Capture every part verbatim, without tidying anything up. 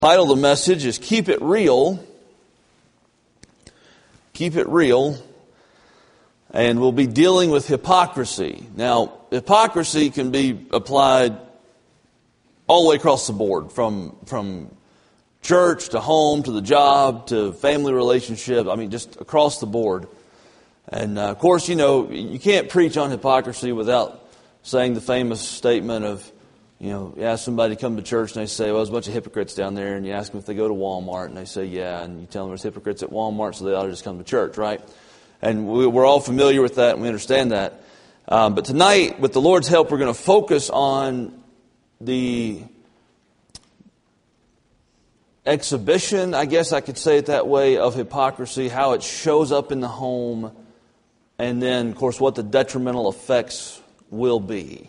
Title of the message is Keep It Real. Keep it real. And we'll be dealing with hypocrisy. Now, hypocrisy can be applied all the way across the board, from from church to home to the job to family relationships. I mean, just across the board. And uh, of course, you know, you can't preach on hypocrisy without saying the famous statement of, you know, you ask somebody to come to church and they say, well, there's a bunch of hypocrites down there. And you ask them if they go to Walmart and they say, yeah. And you tell them there's hypocrites at Walmart, so they ought to just come to church, right? And we, we're all familiar with that and we understand that. Um, but tonight, with the Lord's help, we're going to focus on the exhibition, I guess I could say it that way, of hypocrisy, how it shows up in the home, and then, of course, what the detrimental effects will be.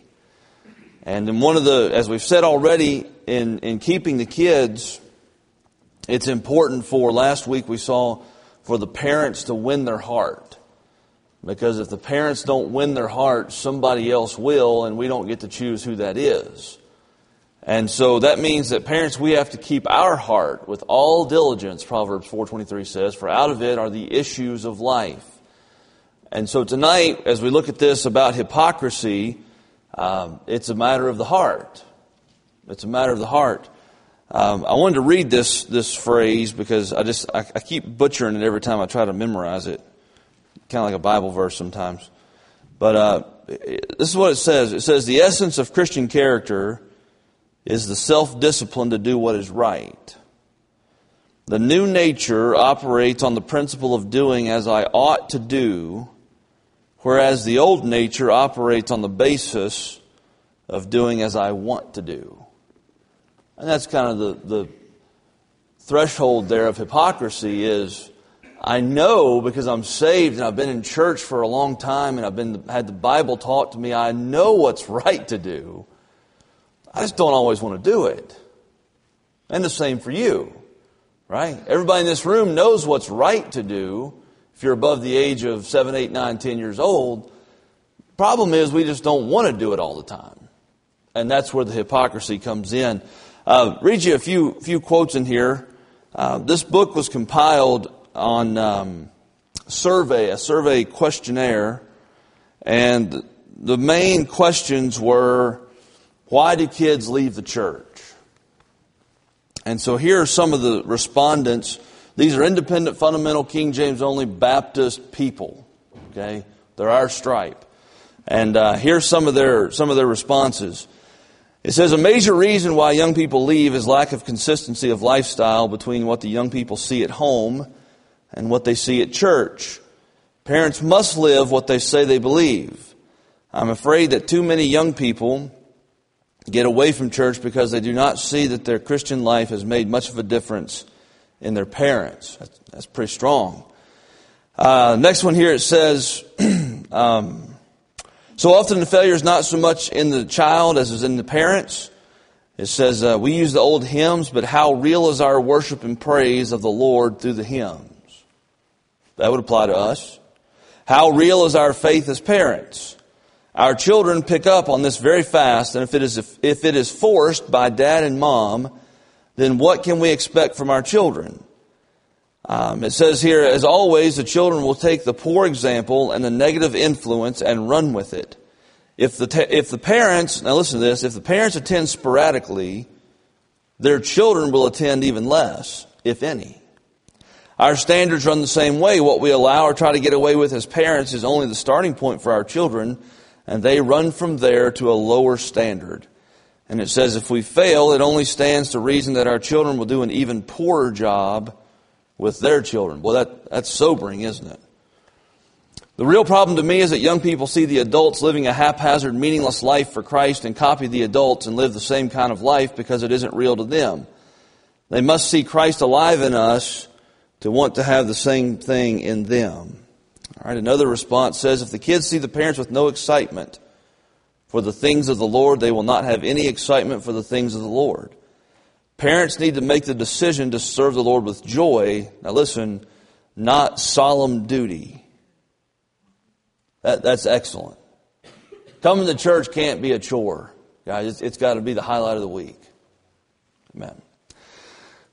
And in one of the, as we've said already, in, in keeping the kids, it's important for, last week we saw, for the parents to win their heart. Because if the parents don't win their heart, somebody else will, and we don't get to choose who that is. And so that means that parents, we have to keep our heart with all diligence, Proverbs four twenty-three says, for out of it are the issues of life. And so tonight, as we look at this about hypocrisy, Um, it's a matter of the heart. It's a matter of the heart. Um, I wanted to read this this phrase because I just I, I keep butchering it every time I try to memorize it. Kind of like a Bible verse sometimes. But uh, this is what it says. It says, the essence of Christian character is the self-discipline to do what is right. The new nature operates on the principle of doing as I ought to do, whereas the old nature operates on the basis of doing as I want to do. And that's kind of the, the threshold there of hypocrisy is, I know because I'm saved and I've been in church for a long time and I've been had the Bible taught to me, I know what's right to do. I just don't always want to do it. And the same for you, right? Everybody in this room knows what's right to do. If you're above the age of seven, eight, nine, ten years old, problem is we just don't want to do it all the time. And that's where the hypocrisy comes in. Uh, read you a few few quotes in here. Uh, this book was compiled on um, survey, a survey questionnaire. And the main questions were, why do kids leave the church? And so here are some of the respondents. These are independent, fundamental, King James only Baptist people. Okay, they're our stripe. And uh, here's some of their some of their responses. It says a major reason why young people leave is lack of consistency of lifestyle between what the young people see at home and what they see at church. Parents must live what they say they believe. I'm afraid that too many young people get away from church because they do not see that their Christian life has made much of a difference in their parents. That's, that's pretty strong. Uh, next one here, it says, um, so often the failure is not so much in the child as is in the parents. It says, uh, we use the old hymns, but how real is our worship and praise of the Lord through the hymns? That would apply to us. How real is our faith as parents? Our children pick up on this very fast, and if it is if, if it is forced by dad and mom, then what can we expect from our children? Um, it says here, as always, the children will take the poor example and the negative influence and run with it. If the te- if the parents, now listen to this, if the parents attend sporadically, their children will attend even less, if any. Our standards run the same way. What we allow or try to get away with as parents is only the starting point for our children, and they run from there to a lower standard. And it says if we fail, it only stands to reason that our children will do an even poorer job with their children. Well, that, that's sobering, isn't it? The real problem to me is that young people see the adults living a haphazard, meaningless life for Christ and copy the adults and live the same kind of life because it isn't real to them. They must see Christ alive in us to want to have the same thing in them. All right, another response says, if the kids see the parents with no excitement for the things of the Lord, they will not have any excitement for the things of the Lord. Parents need to make the decision to serve the Lord with joy. Now listen, not solemn duty. That, that's excellent. Coming to church can't be a chore. Guys, it's, it's got to be the highlight of the week. Amen.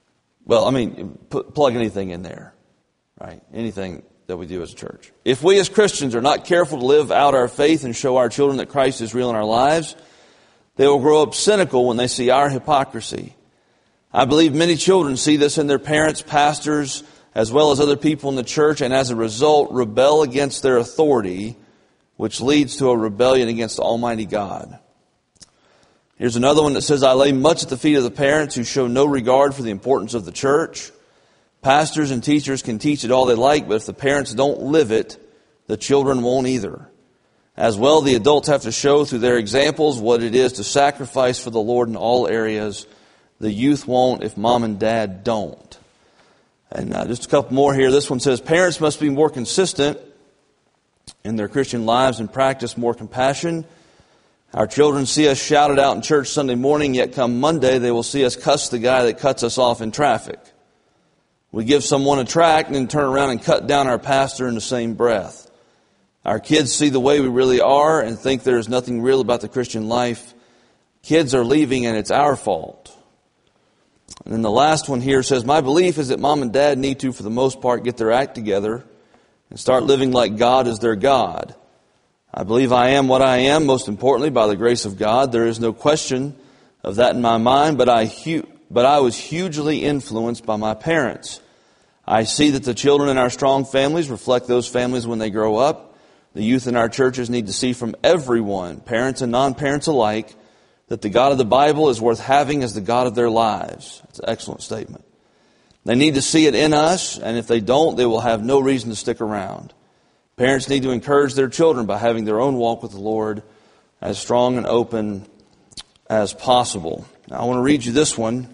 well, I mean, put, plug anything in there, right? Anything that we do as a church. If we as Christians are not careful to live out our faith and show our children that Christ is real in our lives, they will grow up cynical when they see our hypocrisy. I believe many children see this in their parents, pastors, as well as other people in the church, and as a result rebel against their authority, which leads to a rebellion against Almighty God. Here's another one that says, I lay much at the feet of the parents who show no regard for the importance of the church. Pastors and teachers can teach it all they like, but if the parents don't live it, the children won't either. As well, the adults have to show through their examples what it is to sacrifice for the Lord in all areas. The youth won't if mom and dad don't. And uh, just a couple more here. This one says, parents must be more consistent in their Christian lives and practice more compassion. Our children see us shouted out in church Sunday morning, yet come Monday they will see us cuss the guy that cuts us off in traffic. We give someone a tract and then turn around and cut down our pastor in the same breath. Our kids see the way we really are and think there is nothing real about the Christian life. Kids are leaving and it's our fault. And then the last one here says, my belief is that mom and dad need to, for the most part, get their act together and start living like God is their God. I believe I am what I am, most importantly, by the grace of God. There is no question of that in my mind, but I hu- but I was hugely influenced by my parents. I see that the children in our strong families reflect those families when they grow up. The youth in our churches need to see from everyone, parents and non-parents alike, that the God of the Bible is worth having as the God of their lives. That's an excellent statement. They need to see it in us, and if they don't, they will have no reason to stick around. Parents need to encourage their children by having their own walk with the Lord as strong and open as possible. Now, I want to read you this one.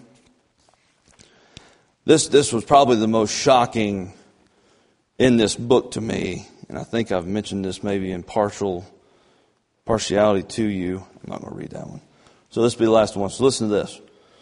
This, this was probably the most shocking in this book to me, and I think I've mentioned this maybe in partial partiality to you. I'm not going to read that one. So this will be the last one. So listen to this.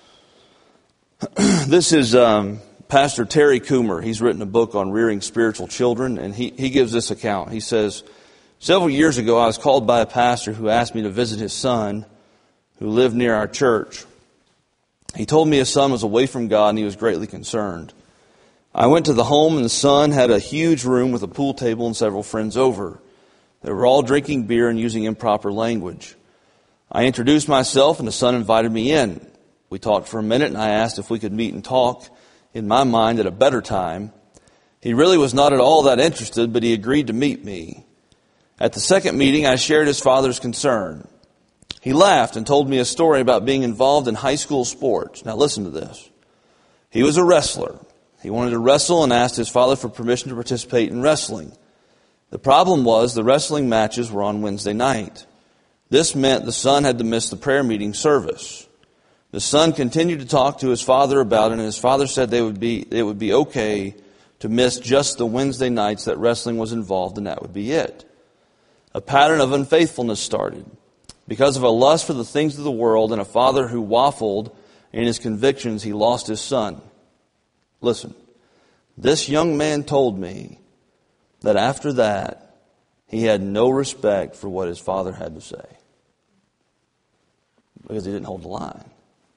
This is um, Pastor Terry Coomer. He's written a book on rearing spiritual children, and he, he gives this account. He says, several years ago, I was called by a pastor who asked me to visit his son who lived near our church. He told me his son was away from God and he was greatly concerned. I went to the home and the son had a huge room with a pool table and several friends over. They were all drinking beer and using improper language. I introduced myself and the son invited me in. We talked for a minute and I asked if we could meet and talk, in my mind, at a better time. He really was not at all that interested, but he agreed to meet me. At the second meeting, I shared his father's concern. He laughed and told me a story about being involved in high school sports. Now listen to this. He was a wrestler. He wanted to wrestle and asked his father for permission to participate in wrestling. The problem was the wrestling matches were on Wednesday night. This meant the son had to miss the prayer meeting service. The son continued to talk to his father about it, and his father said they would be, it would be okay to miss just the Wednesday nights that wrestling was involved, and that would be it. A pattern of unfaithfulness started. Because of a lust for the things of the world and a father who waffled in his convictions, he lost his son. Listen, this young man told me that after that, he had no respect for what his father had to say. Because he didn't hold the line.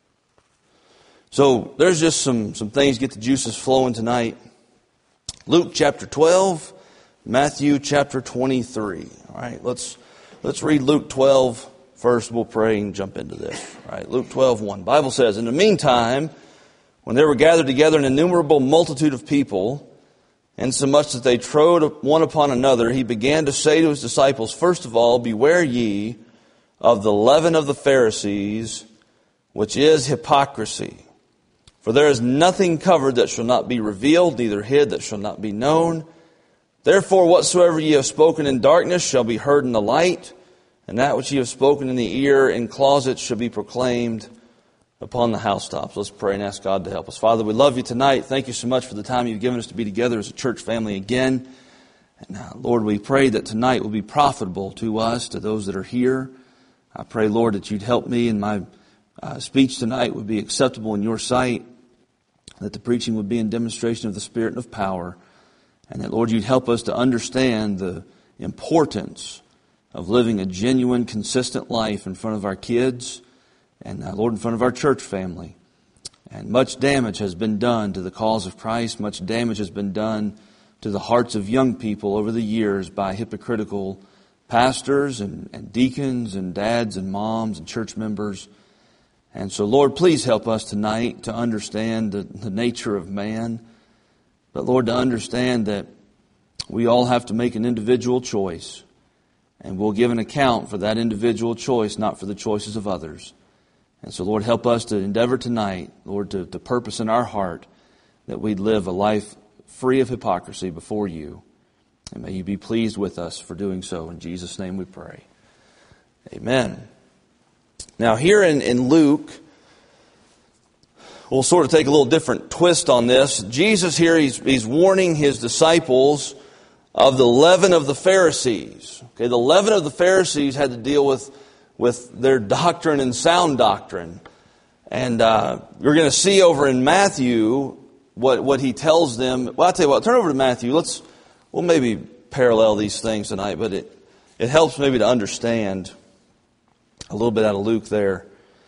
So there's just some, some things, get the juices flowing tonight. Luke chapter twelve, Matthew chapter twenty-three. All right, let's, let's read Luke twelve. First, we'll pray and jump into this. All right, Luke twelve one. Bible says, in the meantime, when there were gathered together an innumerable multitude of people, insomuch that they trode one upon another, he began to say to his disciples, first of all, beware ye of the leaven of the Pharisees, which is hypocrisy. For there is nothing covered that shall not be revealed, neither hid that shall not be known. Therefore, whatsoever ye have spoken in darkness shall be heard in the light, and that which ye have spoken in the ear in closets shall be proclaimed upon the housetops. Let's pray and ask God to help us. Father, we love you tonight. Thank you so much for the time you've given us to be together as a church family again. And uh, Lord, we pray that tonight will be profitable to us, to those that are here. I pray, Lord, that you'd help me and my uh, speech tonight would be acceptable in your sight, that the preaching would be in demonstration of the Spirit and of power, and that, Lord, you'd help us to understand the importance of living a genuine, consistent life in front of our kids and, uh, Lord, in front of our church family. And much damage has been done to the cause of Christ. Much damage has been done to the hearts of young people over the years by hypocritical pastors and, and deacons and dads and moms and church members. And so, Lord, please help us tonight to understand the, the nature of man. But, Lord, to understand that we all have to make an individual choice. And we'll give an account for that individual choice, not for the choices of others. And so, Lord, help us to endeavor tonight, Lord, to, to purpose in our heart that we'd live a life free of hypocrisy before you. And may you be pleased with us for doing so. In Jesus' name we pray. Amen. Now here in, in Luke, we'll sort of take a little different twist on this. Jesus here, he's, he's warning his disciples of the leaven of the Pharisees. Okay, the leaven of the Pharisees had to deal with, with their doctrine and sound doctrine. And uh, you're going to see over in Matthew what, what he tells them. Well, I'll tell you what, turn over to Matthew. Let's We'll maybe parallel these things tonight, but it, it helps maybe to understand a little bit out of Luke there.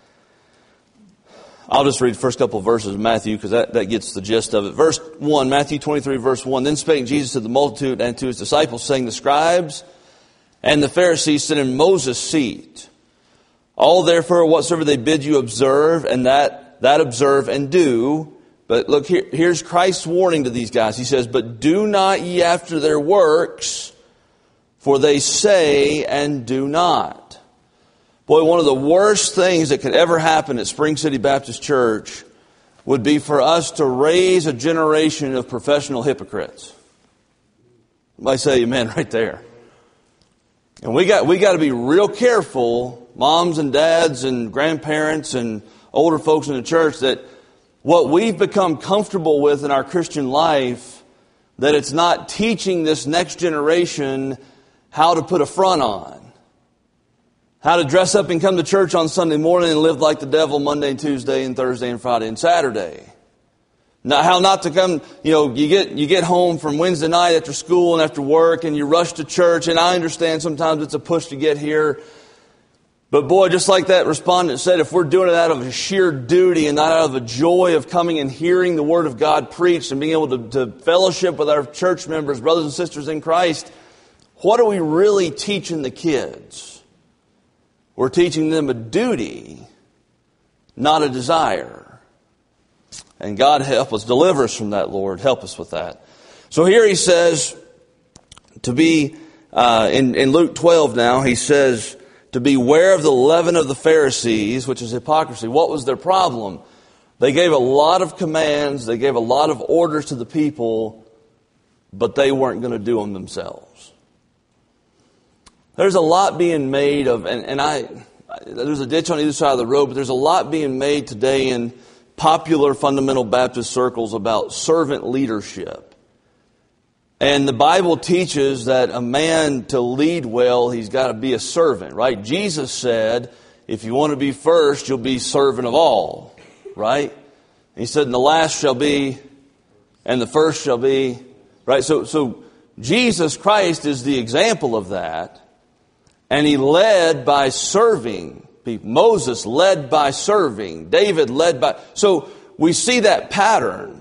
I'll just read the first couple of verses of Matthew because that, that gets the gist of it. Verse one, Matthew twenty-three, verse one. Then spake Jesus to the multitude and to his disciples, saying, the scribes and the Pharisees sit in Moses' seat. All therefore whatsoever they bid you observe, and that, that observe and do. But look, here, here's Christ's warning to these guys. He says, but do not ye after their works, for they say and do not. Boy, one of the worst things that could ever happen at Spring City Baptist Church would be for us to raise a generation of professional hypocrites. Somebody say amen right there. And we got, we got to be real careful, moms and dads and grandparents and older folks in the church, that what we've become comfortable with in our Christian life, that it's not teaching this next generation how to put a front on, how to dress up and come to church on Sunday morning and live like the devil Monday and Tuesday and Thursday and Friday and Saturday. Now, how not to come, you know, you get you get home from Wednesday night after school and after work and you rush to church, and I understand sometimes it's a push to get here. But boy, just like that respondent said, if we're doing it out of a sheer duty and not out of a joy of coming and hearing the Word of God preached and being able to, to fellowship with our church members, brothers and sisters in Christ, what are we really teaching the kids? We're teaching them a duty, not a desire. And God help us, deliver us from that, Lord. Help us with that. So here he says, to be, uh, in, in Luke twelve now, he says, to beware of the leaven of the Pharisees, which is hypocrisy. What was their problem? They gave a lot of commands, they gave a lot of orders to the people, but they weren't going to do them themselves. There's a lot being made of, and, and I, there's a ditch on either side of the road, but there's a lot being made today in popular fundamental Baptist circles about servant leadership. And the Bible teaches that a man, to lead well, he's got to be a servant, right? Jesus said, if you want to be first, you'll be servant of all, right? He said, and the last shall be, and the first shall be, right? So, so Jesus Christ is the example of that. And he led by serving people. Moses led by serving. David led by... So we see that pattern.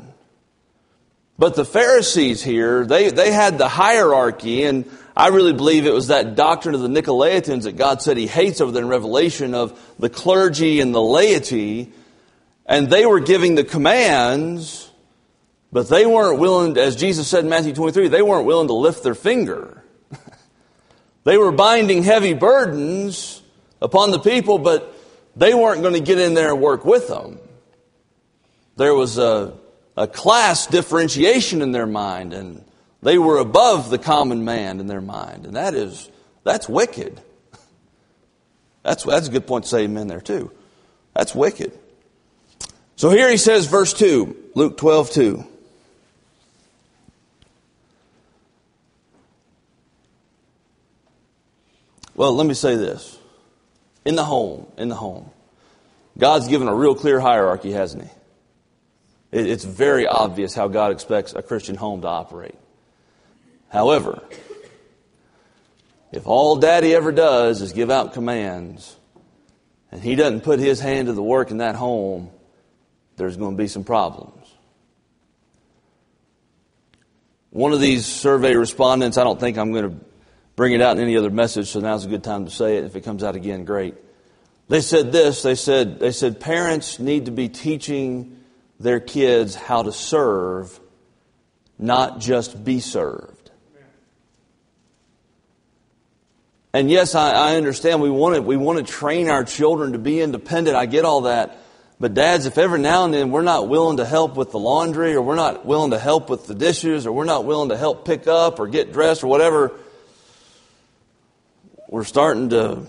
But the Pharisees here, they, they had the hierarchy, and I really believe it was that doctrine of the Nicolaitans that God said he hates over there in Revelation, of the clergy and the laity. And they were giving the commands, but they weren't willing, as Jesus said in Matthew twenty-three, they weren't willing to lift their finger. They were binding heavy burdens upon the people, but they weren't going to get in there and work with them. There was a, a class differentiation in their mind, and they were above the common man in their mind. And that is, that's wicked. That's, that's a good point to say amen there too. That's wicked. So here he says, verse two, Luke twelve two. Well, let me say this. In the home, in the home, God's given a real clear hierarchy, hasn't he? It's very obvious how God expects a Christian home to operate. However, if all Daddy ever does is give out commands, and he doesn't put his hand to the work in that home, there's going to be some problems. One of these survey respondents, I don't think I'm going to bring it out in any other message, so now's a good time to say it. If it comes out again, great. They said this, they said, they said parents need to be teaching their kids how to serve, not just be served. And yes, I, I understand we want to, we want to train our children to be independent. I get all that. But dads, if every now and then we're not willing to help with the laundry, or we're not willing to help with the dishes, or we're not willing to help pick up or get dressed or whatever, we're starting to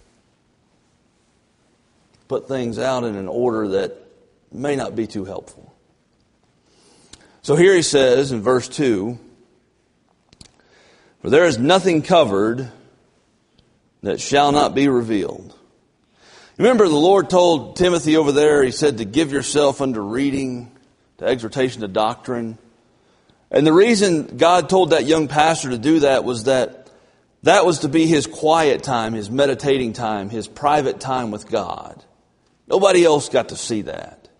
put things out in an order that may not be too helpful. So here he says in verse two, "For there is nothing covered that shall not be revealed." Remember, the Lord told Timothy over there, he said to give yourself unto reading, to exhortation, to doctrine. And the reason God told that young pastor to do that was that that was to be his quiet time, his meditating time, his private time with God. Nobody else got to see that.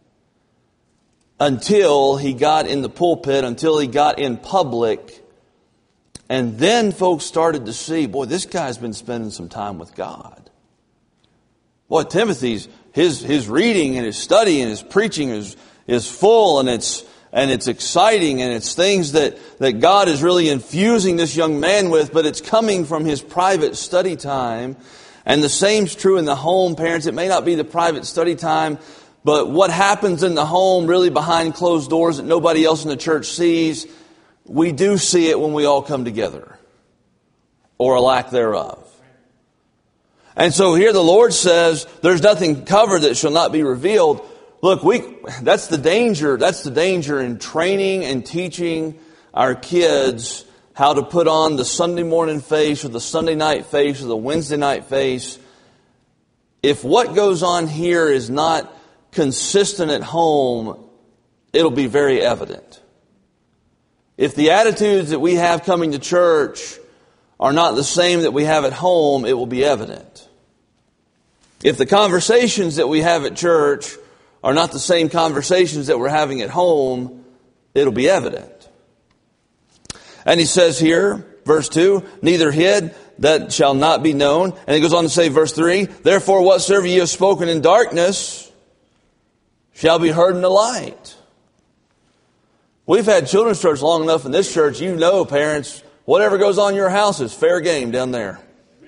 Until he got in the pulpit, until he got in public. And then folks started to see, boy, this guy's been spending some time with God. Boy, Timothy's, his, his reading and his study and his preaching is, is full, and it's, and it's exciting, and it's things that, that God is really infusing this young man with, but it's coming from his private study time. And the same's true in the home, parents. It may not be the private study time, but what happens in the home really behind closed doors that nobody else in the church sees, we do see it when we all come together, or a lack thereof. And so here the Lord says, there's nothing covered that shall not be revealed. Look, we that's the danger. That's the danger in training and teaching our kids how to put on the Sunday morning face or the Sunday night face or the Wednesday night face. If what goes on here is not consistent at home, it'll be very evident. If the attitudes that we have coming to church are not the same that we have at home, it will be evident. If the conversations that we have at church are not the same conversations that we're having at home, it'll be evident. And he says here, verse two, "Neither hid that shall not be known." And he goes on to say, verse three, "Therefore whatsoever ye have spoken in darkness shall be heard in the light." We've had children's church long enough in this church, you know, parents, whatever goes on in your house is fair game down there.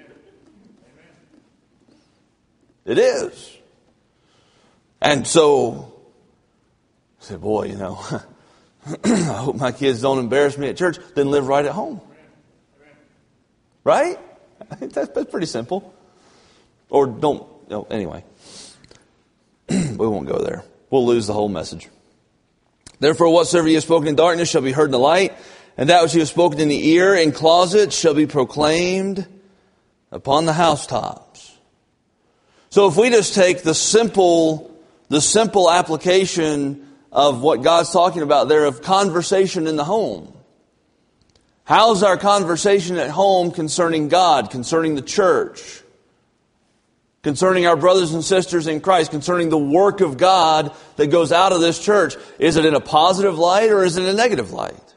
It is. And so, I said, boy, you know, I hope my kids don't embarrass me at church, then live right at home. Right? I think that's, that's pretty simple. Or don't, you know, anyway. We won't go there. We'll lose the whole message. "Therefore whatsoever ye have spoken in darkness shall be heard in the light, and that which ye have spoken in the ear in closet shall be proclaimed upon the housetops." So if we just take the simple, the simple application of what God's talking about there of conversation in the home. How's our conversation at home concerning God, concerning the church, concerning our brothers and sisters in Christ, concerning the work of God that goes out of this church? Is it in a positive light or is it in a negative light?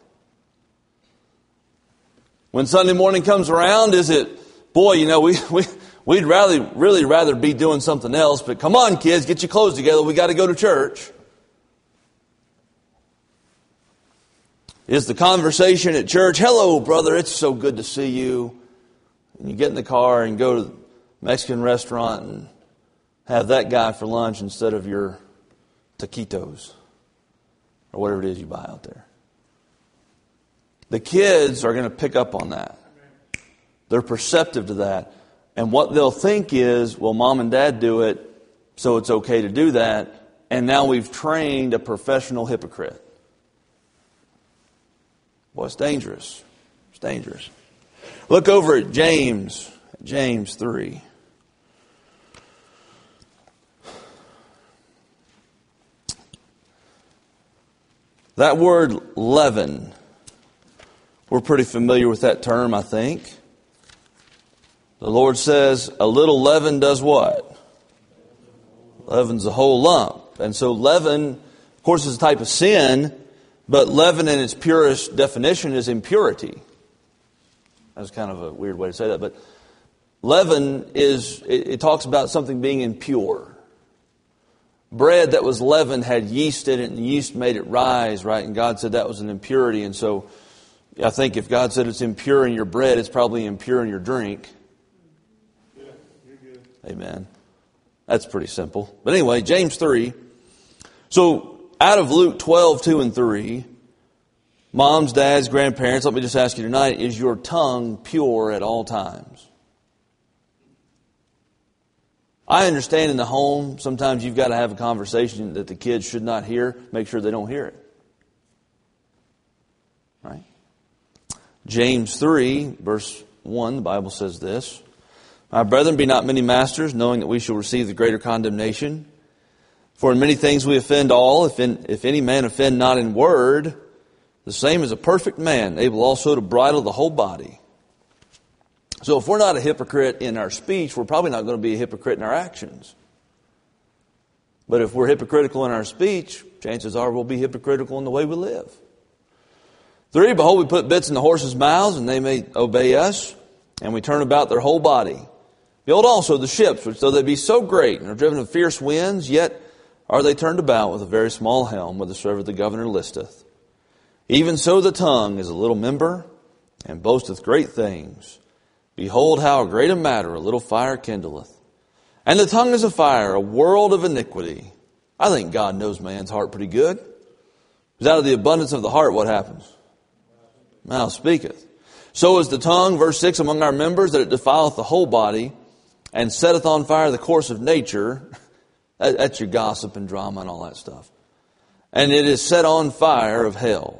When Sunday morning comes around, is it, boy, you know, we... we We'd rather, really rather be doing something else, but come on, kids, get your clothes together. We got to go to church. Is the conversation at church, "Hello, brother, it's so good to see you." And you get in the car and go to the Mexican restaurant and have that guy for lunch instead of your taquitos or whatever it is you buy out there. The kids are going to pick up on that. They're perceptive to that. And what they'll think is, well, mom and dad do it, so it's okay to do that. And now we've trained a professional hypocrite. Well, it's dangerous. It's dangerous. Look over at James, James three. That word leaven, we're pretty familiar with that term, I think. The Lord says, a little leaven does what? Leavens the whole lump. And so leaven Of course, it's a type of sin, but leaven in its purest definition is impurity. That's kind of a weird way to say that, but leaven is, it, it talks about something being impure. Bread that was leavened had yeast in it, and yeast made it rise, right? And God said that was an impurity. And so I think if God said it's impure in your bread, it's probably impure in your drink. Yeah, you're good. Amen. That's pretty simple. But anyway, James three. So out of Luke twelve, two and three, moms, dads, grandparents, let me just ask you tonight, is your tongue pure at all times? I understand in the home, sometimes you've got to have a conversation that the kids should not hear. Make sure they don't hear it. Right? James three, verse one, the Bible says this. My brethren, be not many masters, knowing that we shall receive the greater condemnation. For in many things we offend all. If, in, if any man offend not in word, the same is a perfect man, able also to bridle the whole body. So if we're not a hypocrite in our speech, we're probably not going to be a hypocrite in our actions. But if we're hypocritical in our speech, chances are we'll be hypocritical in the way we live. Three, behold, we put bits in the horses' mouths, and they may obey us, and we turn about their whole body. Behold also the ships, which though they be so great, and are driven of fierce winds, yet are they turned about with a very small helm, whithersoever the governor listeth. Even so the tongue is a little member, and boasteth great things. Behold how great a matter a little fire kindleth. And the tongue is a fire, a world of iniquity. I think God knows man's heart pretty good. Because out of the abundance of the heart, what happens? Mouth speaketh. So is the tongue, verse six, among our members, that it defileth the whole body, and setteth on fire the course of nature. That's your gossip and drama and all that stuff. And it is set on fire of hell.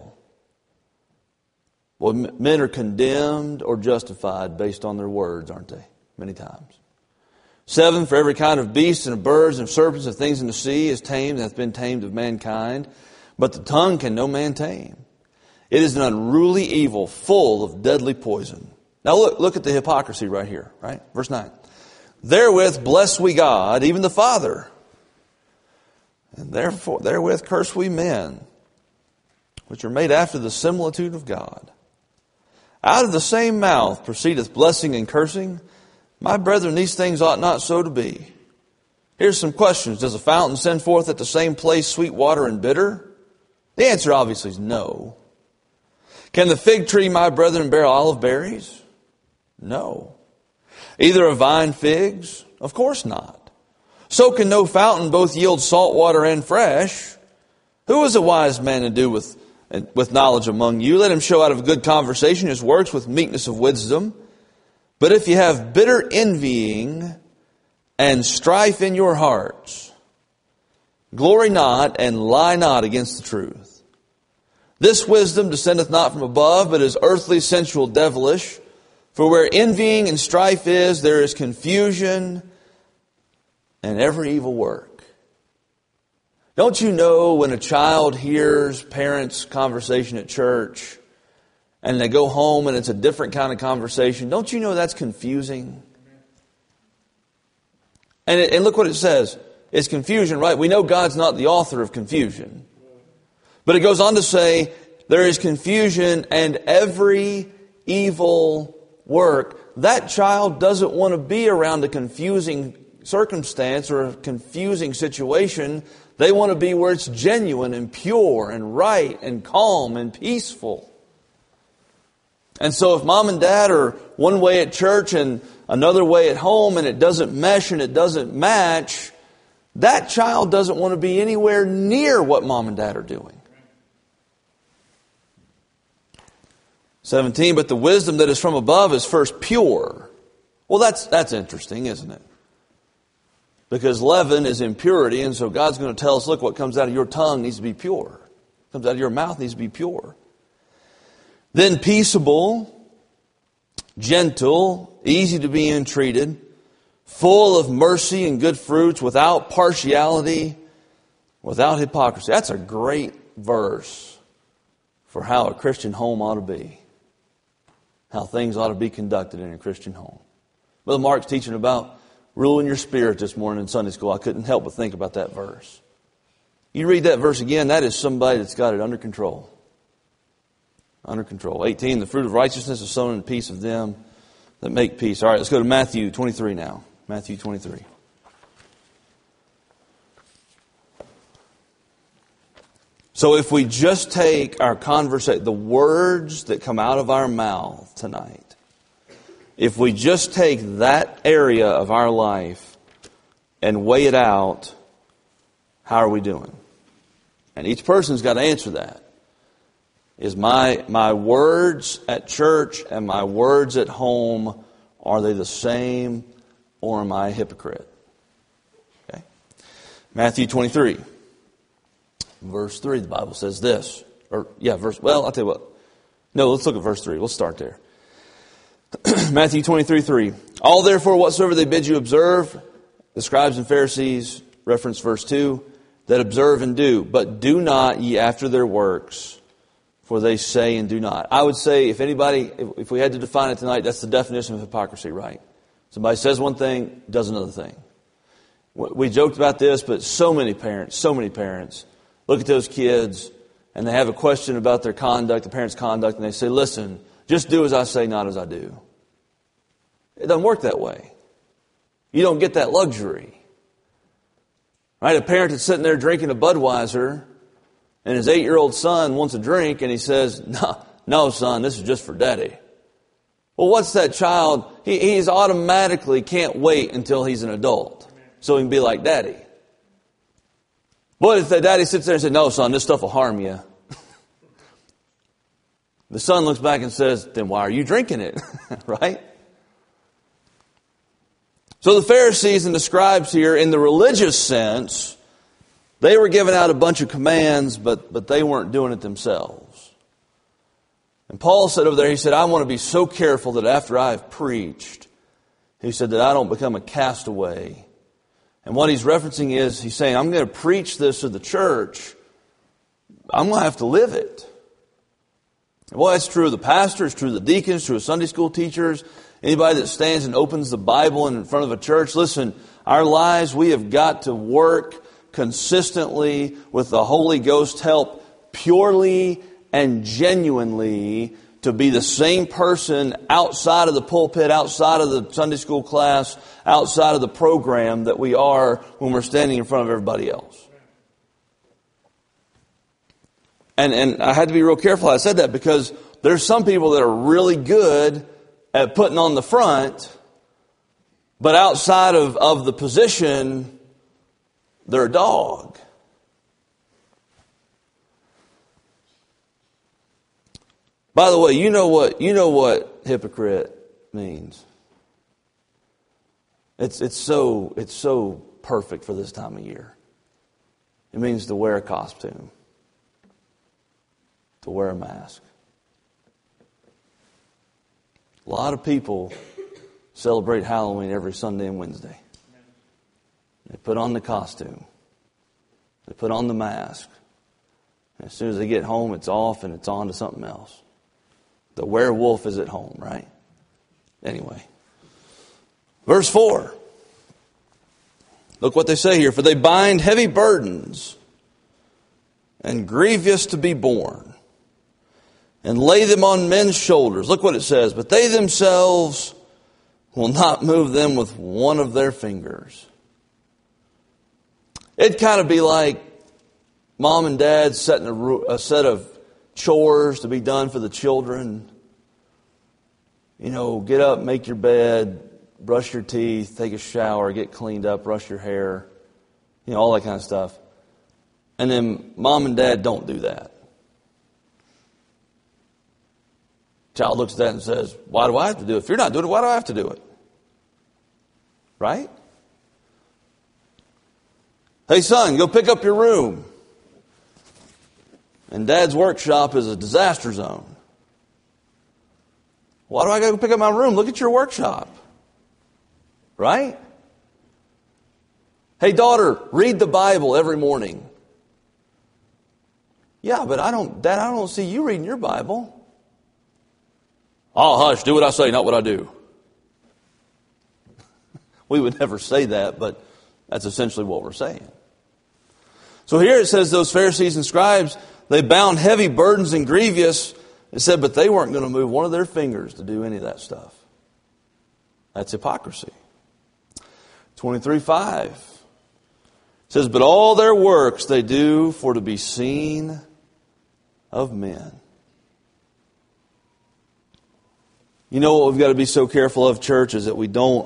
Well, men are condemned or justified based on their words, aren't they? Many times. Seven, for every kind of beasts and of birds and of serpents and things in the sea is tamed and hath been tamed of mankind. But the tongue can no man tame. It is an unruly evil, full of deadly poison. Now look, look at the hypocrisy right here, right? Verse nine. Therewith bless we God, even the Father. And therefore therewith curse we men, which are made after the similitude of God. Out of the same mouth proceedeth blessing and cursing. My brethren, these things ought not so to be. Here's some questions. Does a fountain send forth at the same place sweet water and bitter? The answer obviously is no. Can the fig tree, my brethren, bear olive berries? No. Either a vine figs? Of course not. So can no fountain both yield salt water and fresh. Who is a wise man to do with And with knowledge among you? Let him show out of good conversation his works with meekness of wisdom. But if you have bitter envying and strife in your hearts, glory not and lie not against the truth. This wisdom descendeth not from above, but is earthly, sensual, devilish. For where envying and strife is, there is confusion and every evil work. Don't you know when a child hears parents' conversation at church and they go home and it's a different kind of conversation? Don't you know that's confusing? And, it, and look what it says. It's confusion, right? We know God's not the author of confusion. But it goes on to say, there is confusion and every evil work. That child doesn't want to be around a confusing circumstance or a confusing situation. They want to be where it's genuine and pure and right and calm and peaceful. And so if mom and dad are one way at church and another way at home and it doesn't mesh and it doesn't match, that child doesn't want to be anywhere near what mom and dad are doing. seventeen, but the wisdom that is from above is first pure. Well, that's that's interesting, isn't it? Because leaven is impurity, and so God's going to tell us, look, what comes out of your tongue needs to be pure. What comes out of your mouth needs to be pure. Then peaceable, gentle, easy to be entreated, full of mercy and good fruits, without partiality, without hypocrisy. That's a great verse for how a Christian home ought to be. How things ought to be conducted in a Christian home. Brother Mark's teaching about ruling your spirit this morning in Sunday school. I couldn't help but think about that verse. You read that verse again, that is somebody that's got it under control. Under control. eighteen, the fruit of righteousness is sown in the peace of them that make peace. All right, let's go to Matthew twenty-three now. Matthew twenty-three. So if we just take our conversation, the words that come out of our mouth tonight, if we just take that area of our life and weigh it out, how are we doing? And each person's got to answer that. Is my my words at church and my words at home, are they the same, or am I a hypocrite? Okay. Matthew twenty-three. Verse three, the Bible says this. Or, yeah, verse, well, I'll tell you what. No, let's look at verse three. We'll start there. Matthew twenty-three, three. All therefore whatsoever they bid you observe, the scribes and Pharisees, reference verse two, that observe and do, but do not ye after their works, for they say and do not. I would say, if anybody, if, if we had to define it tonight, that's the definition of hypocrisy, right? Somebody says one thing, does another thing. We joked about this, but so many parents, so many parents, look at those kids, and they have a question about their conduct, the parents' conduct, and they say, listen, just do as I say, not as I do. It doesn't work that way. You don't get that luxury. Right? A parent that's sitting there drinking a Budweiser, and his eight-year-old son wants a drink, and he says, no, no, son, this is just for daddy. Well, what's that child? He, he's automatically can't wait until he's an adult, so he can be like daddy. But if that daddy sits there and says, no, son, this stuff will harm you. The son looks back and says, then why are you drinking it? Right? So the Pharisees and the scribes here, in the religious sense, they were giving out a bunch of commands, but, but they weren't doing it themselves. And Paul said over there, he said, I want to be so careful that after I've preached, he said, that I don't become a castaway. And what he's referencing is, he's saying, I'm going to preach this to the church. I'm going to have to live it. Well, that's true of the pastors, true of the deacons, true of Sunday school teachers, anybody that stands and opens the Bible in front of a church. Listen, our lives, we have got to work consistently with the Holy Ghost help, purely and genuinely, to be the same person outside of the pulpit, outside of the Sunday school class, outside of the program that we are when we're standing in front of everybody else. And and I had to be real careful I said that, because there's some people that are really good at putting on the front, but outside of, of the position, they're a dog. By the way, you know what you know what hypocrite means. It's it's so it's so perfect for this time of year. It means to wear a costume, to wear a mask. A lot of people celebrate Halloween every Sunday and Wednesday. They put on the costume. They put on the mask. And as soon as they get home, it's off and it's on to something else. The werewolf is at home, right? Anyway. Verse four. Look what they say here. For they bind heavy burdens and grievous to be borne, and lay them on men's shoulders. Look what it says. But they themselves will not move them with one of their fingers. It'd kind of be like mom and dad setting a, a set of chores to be done for the children. You know, get up, make your bed, brush your teeth, take a shower, get cleaned up, brush your hair, you know, all that kind of stuff. And then mom and dad don't do that. Child looks at that and says, why do I have to do it? If you're not doing it, why do I have to do it? Right? Hey son, go pick up your room. And dad's workshop is a disaster zone. Why do I go pick up my room? Look at your workshop. Right? Hey daughter, read the Bible every morning. Yeah, but I don't, Dad, I don't see you reading your Bible. Oh, hush, do what I say, not what I do. We would never say that, but that's essentially what we're saying. So here it says those Pharisees and scribes, they bound heavy burdens and grievous. It said, but they weren't going to move one of their fingers to do any of that stuff. That's hypocrisy. twenty-three five. It says, but all their works they do for to be seen of men. You know what we've got to be so careful of, church, is that we don't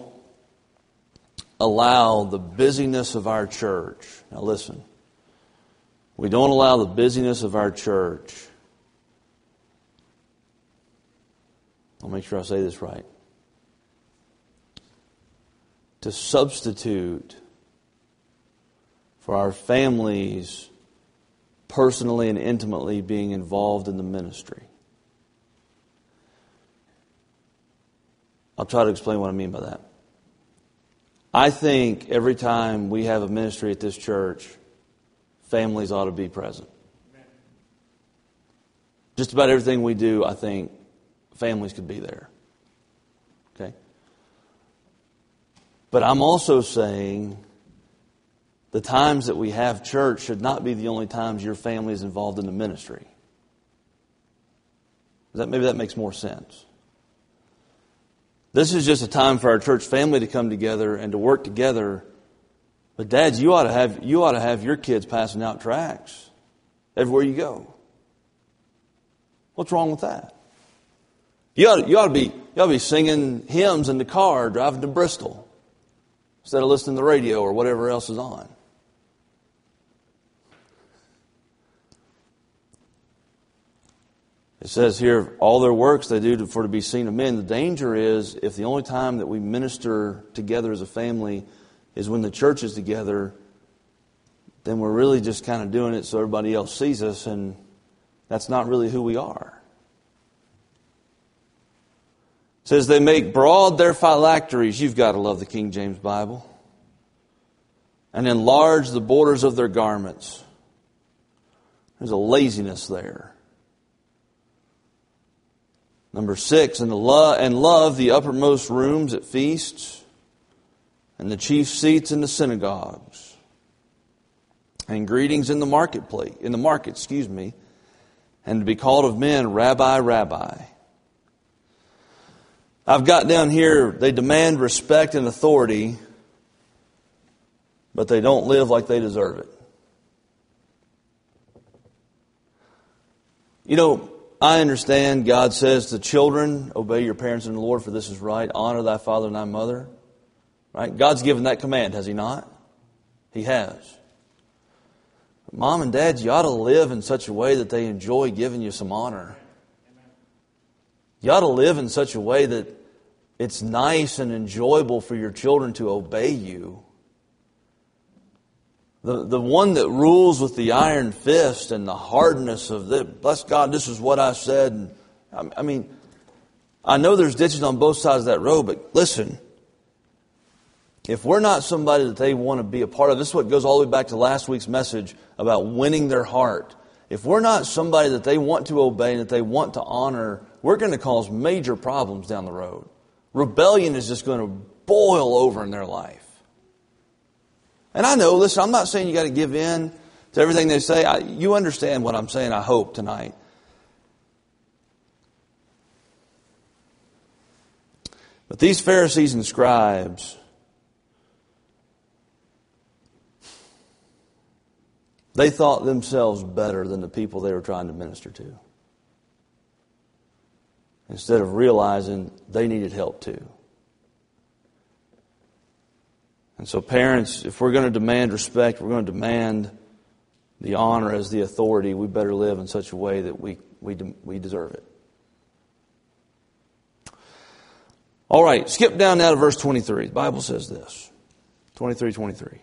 allow the busyness of our church. Now listen. We don't allow the busyness of our church. I'll make sure I say this right. To substitute for our families personally and intimately being involved in the ministry. I'll try to explain what I mean by that. I think every time we have a ministry at this church, families ought to be present. Just about everything we do, I think families could be there. Okay? But I'm also saying the times that we have church should not be the only times your family is involved in the ministry. That, maybe that makes more sense. This is just a time for our church family to come together and to work together. But dads, you ought to have you ought to have your kids passing out tracts everywhere you go. What's wrong with that? You ought to, you ought to be you ought to be singing hymns in the car driving to Bristol instead of listening to the radio or whatever else is on. It says here, all their works they do for to be seen of men. The danger is if the only time that we minister together as a family is when the church is together, then we're really just kind of doing it so everybody else sees us, and that's not really who we are. It says they make broad their phylacteries. You've got to love the King James Bible. And enlarge the borders of their garments. There's a laziness there. Number six, and, the lo- and love the uppermost rooms at feasts and the chief seats in the synagogues and greetings in the marketplace, in the market, excuse me, and to be called of men, Rabbi, Rabbi. I've got down here, they demand respect and authority, but they don't live like they deserve it. You know, I understand God says to children, obey your parents in the Lord, for this is right. Honor thy father and thy mother. Right? God's given that command, has He not? He has. But Mom and Dad, you ought to live in such a way that they enjoy giving you some honor. You ought to live in such a way that it's nice and enjoyable for your children to obey you. The, the one that rules with the iron fist and the hardness of the, bless God, this is what I said. And I, I mean, I know there's ditches on both sides of that road, but listen, if we're not somebody that they want to be a part of, this is what goes all the way back to last week's message about winning their heart. If we're not somebody that they want to obey and that they want to honor, we're going to cause major problems down the road. Rebellion is just going to boil over in their life. And I know, listen, I'm not saying you got to give in to everything they say. I, you understand what I'm saying, I hope, tonight. But these Pharisees and scribes, they thought themselves better than the people they were trying to minister to, instead of realizing they needed help too. And so parents, if we're going to demand respect, we're going to demand the honor as the authority, we better live in such a way that we we we deserve it. All right, skip down now to verse twenty-three. The Bible says this. twenty-three twenty-three.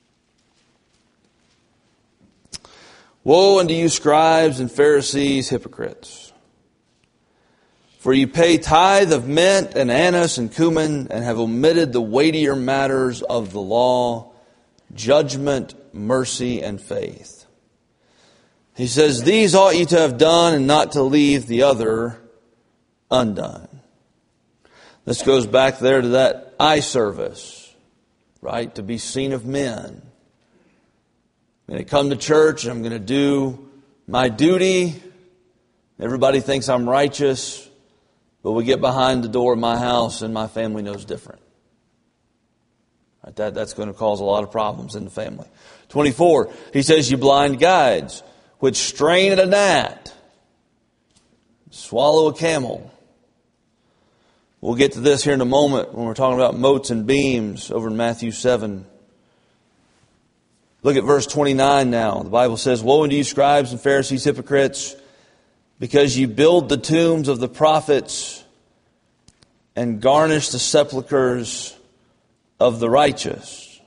Woe unto you, scribes and Pharisees, hypocrites! For you pay tithe of mint and anise and cumin, and have omitted the weightier matters of the law, judgment, mercy, and faith. He says, these ought you to have done, and not to leave the other undone. This goes back there to that eye service, right? To be seen of men. I'm going to come to church and I'm going to do my duty. Everybody thinks I'm righteous, but we get behind the door of my house and my family knows different. Right, that, that's going to cause a lot of problems in the family. twenty-four, he says, you blind guides, which strain at a gnat, swallow a camel. We'll get to this here in a moment when we're talking about motes and beams over in Matthew seven. Look at verse twenty-nine now. The Bible says, woe unto you, scribes and Pharisees, hypocrites, because you build the tombs of the prophets and garnish the sepulchres of the righteous.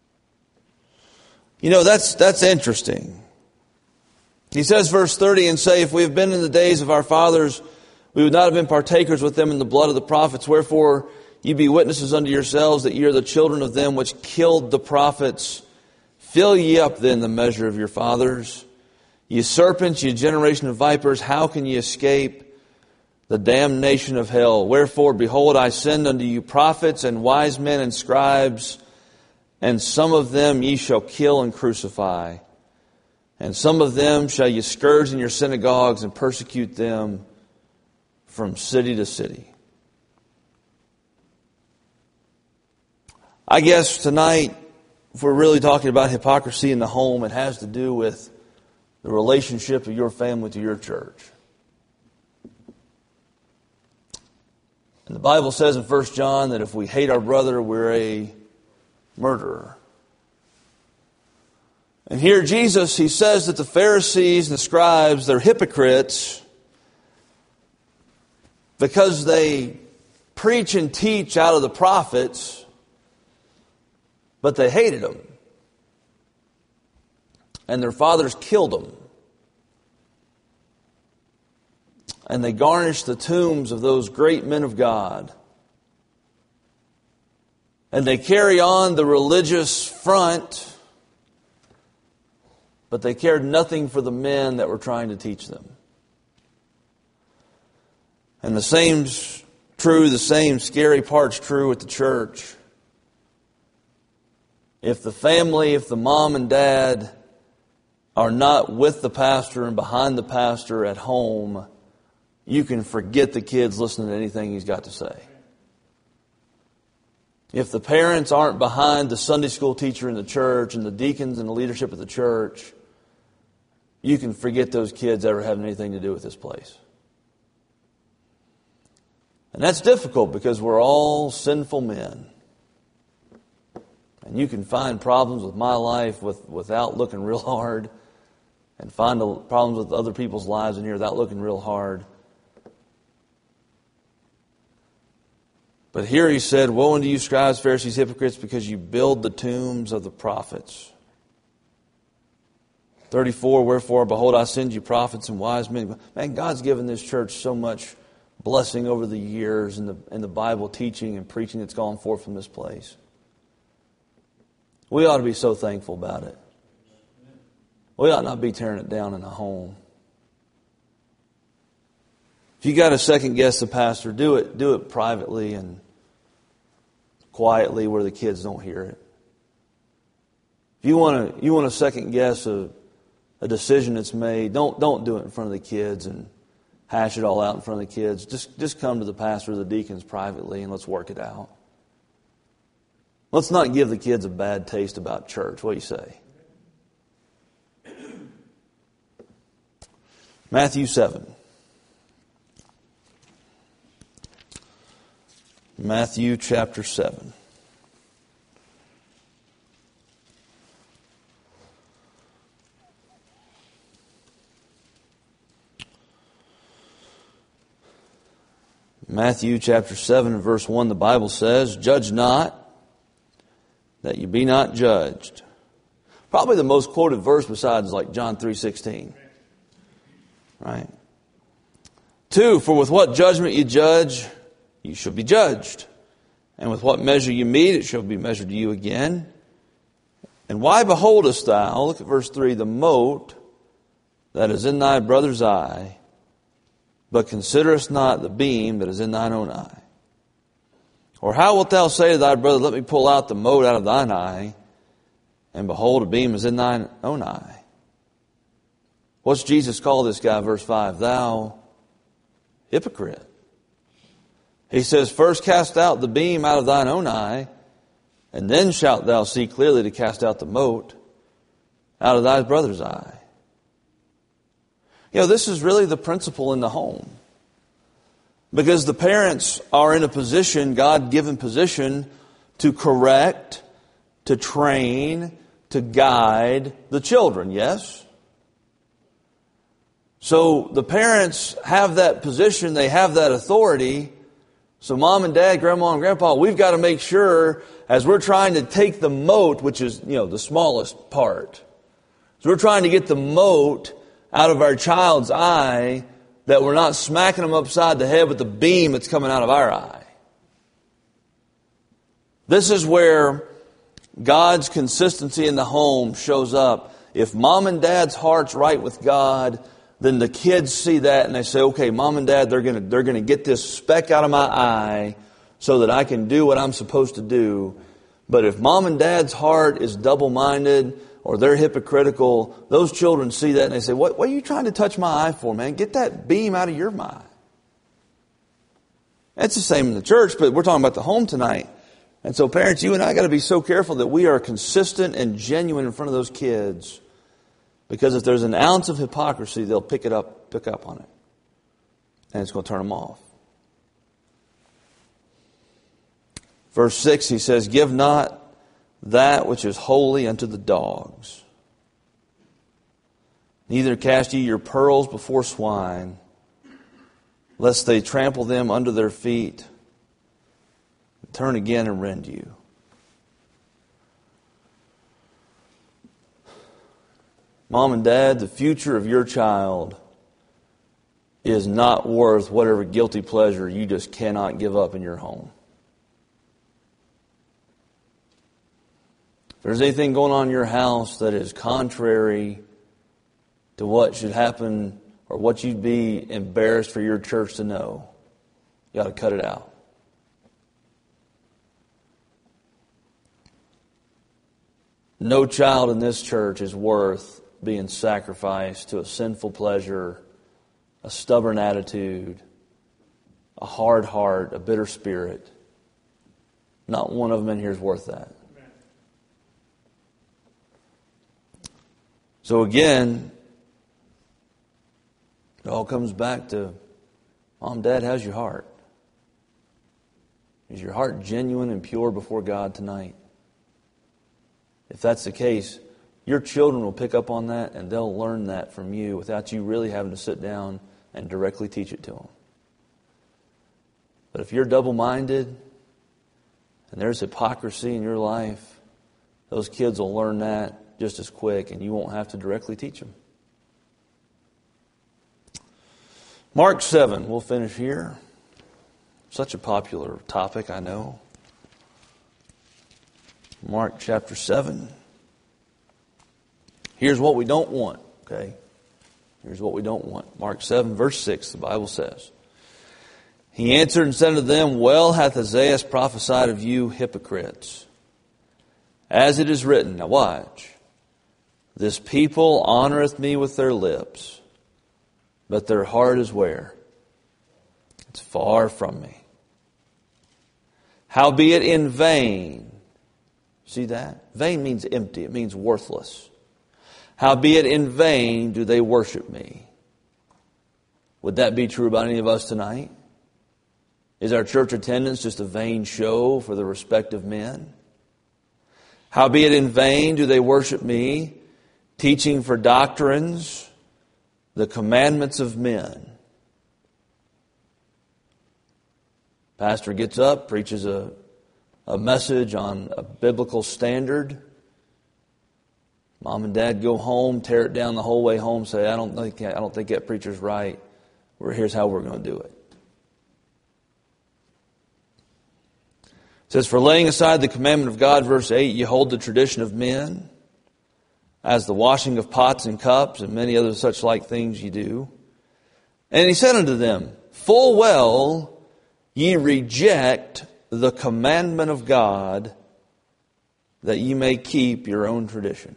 You know, that's that's interesting. He says, verse thirty, and say, if we have been in the days of our fathers, we would not have been partakers with them in the blood of the prophets. Wherefore, ye be witnesses unto yourselves that ye are the children of them which killed the prophets. Fill ye up then the measure of your fathers. Ye serpents, ye generation of vipers, how can ye escape the damnation of hell? Wherefore, behold, I send unto you prophets and wise men and scribes, and some of them ye shall kill and crucify, and some of them shall ye scourge in your synagogues and persecute them from city to city. I guess tonight, if we're really talking about hypocrisy in the home, it has to do with the relationship of your family to your church. And the Bible says in First John that if we hate our brother, we're a murderer. And here Jesus, he says that the Pharisees and the scribes, they're hypocrites because they preach and teach out of the prophets, but they hated them. And their fathers killed them. And they garnished the tombs of those great men of God. And they carry on the religious front, but they cared nothing for the men that were trying to teach them. And the same's true, the same scary part's true with the church. If the family, if the mom and dad are not with the pastor and behind the pastor at home, you can forget the kids listening to anything he's got to say. If the parents aren't behind the Sunday school teacher in the church and the deacons and the leadership of the church, you can forget those kids ever having anything to do with this place. And that's difficult because we're all sinful men. And you can find problems with my life with, without looking real hard, and find problems with other people's lives in here without looking real hard. But here he said, woe unto you, scribes, Pharisees, hypocrites, because you build the tombs of the prophets. thirty-four, wherefore, behold, I send you prophets and wise men. Man, God's given this church so much blessing over the years in the, in the Bible teaching and preaching that's gone forth from this place. We ought to be so thankful about it. We ought not be tearing it down in the home. If you got to second guess the pastor, do it, do it privately and quietly where the kids don't hear it. If you want to, you want to second guess a, a decision that's made, don't don't do it in front of the kids and hash it all out in front of the kids. Just just come to the pastor or the deacons privately and let's work it out. Let's not give the kids a bad taste about church. What do you say? Matthew seven. Matthew chapter seven. Matthew chapter seven and verse one, the Bible says, judge not, that you be not judged. Probably the most quoted verse besides like John three sixteen. Right? Two, for with what judgment you judge, you shall be judged. And with what measure you mete, it shall be measured to you again. And why beholdest thou, look at verse three, the mote that is in thy brother's eye, but considerest not the beam that is in thine own eye? Or how wilt thou say to thy brother, let me pull out the mote out of thine eye, and behold, a beam is in thine own eye. What's Jesus call this guy, verse five? Thou hypocrite. He says, first cast out the beam out of thine own eye, and then shalt thou see clearly to cast out the mote out of thy brother's eye. You know, this is really the principle in the home. Because the parents are in a position, God-given position, to correct, to train, to guide the children, yes? So the parents have that position, they have that authority. So mom and dad, grandma and grandpa, we've got to make sure as we're trying to take the mote, which is, you know, the smallest part. So we're trying to get the mote out of our child's eye, that we're not smacking them upside the head with the beam that's coming out of our eye. This is where God's consistency in the home shows up. If mom and dad's heart's right with God, then the kids see that and they say, okay, mom and dad, they're going to they're going to get this speck out of my eye so that I can do what I'm supposed to do. But if mom and dad's heart is double-minded or they're hypocritical, those children see that and they say, what, what are you trying to touch my eye for, man? Get that beam out of your eye. That's the same in the church, but we're talking about the home tonight. And so parents, you and I got to be so careful that we are consistent and genuine in front of those kids. Because if there's an ounce of hypocrisy, they'll pick it up, pick up on it. And it's going to turn them off. Verse six, he says, give not that which is holy unto the dogs. Neither cast ye your pearls before swine, lest they trample them under their feet, and turn again and rend you. Mom and dad, the future of your child is not worth whatever guilty pleasure you just cannot give up in your home. If there's anything going on in your house that is contrary to what should happen or what you'd be embarrassed for your church to know, you got to cut it out. No child in this church is worth being sacrificed to a sinful pleasure, a stubborn attitude, a hard heart, a bitter spirit. Not one of them in here is worth that. So again, it all comes back to, Mom, Dad, how's your heart? Is your heart genuine and pure before God tonight? If that's the case, your children will pick up on that and they'll learn that from you without you really having to sit down and directly teach it to them. But if you're double-minded and there's hypocrisy in your life, those kids will learn that just as quick and you won't have to directly teach them. Mark seven, we'll finish here. Such a popular topic, I know. Mark chapter seven. Here's what we don't want, okay? Here's what we don't want. Mark seven, verse six, the Bible says, He answered and said unto them, Well hath Isaiah prophesied of you hypocrites, as it is written. Now watch. This people honoreth me with their lips, but their heart is where? It's far from me. Howbeit in vain. See that? Vain means empty. It means worthless. Howbeit in vain do they worship me. Would that be true about any of us tonight? Is our church attendance just a vain show for the respect of men? Howbeit in vain do they worship me, teaching for doctrines the commandments of men. Pastor gets up, preaches a, a message on a biblical standard. Mom and Dad go home, tear it down the whole way home, say, I don't think I don't think that preacher's right. Or here's how we're going to do it. It says, For laying aside the commandment of God, verse eight, ye hold the tradition of men, as the washing of pots and cups, and many other such like things ye do. And he said unto them, Full well ye reject the commandment of God, that ye may keep your own tradition.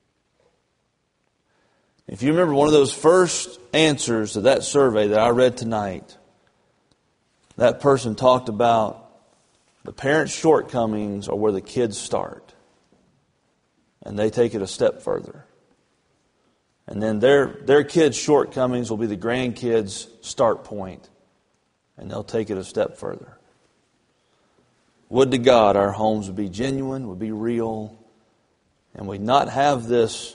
If you remember one of those first answers to that survey that I read tonight, that person talked about the parents' shortcomings are where the kids start. And they take it a step further. And then their, their kids' shortcomings will be the grandkids' start point. And they'll take it a step further. Would to God our homes would be genuine, would be real, and we'd not have this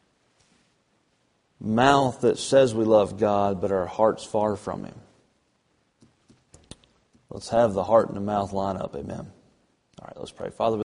mouth that says we love God, but our heart's far from Him. Let's have the heart and the mouth line up. Amen. All right, let's pray. Father,